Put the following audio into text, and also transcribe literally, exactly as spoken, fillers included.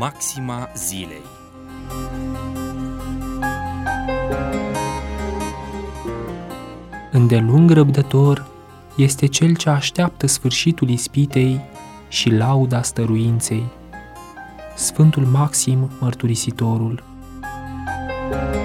Maxima zilei. Îndelung răbdător este cel ce așteaptă sfârșitul ispitei și lauda stăruinței. Sfântul Maxim Mărturisitorul.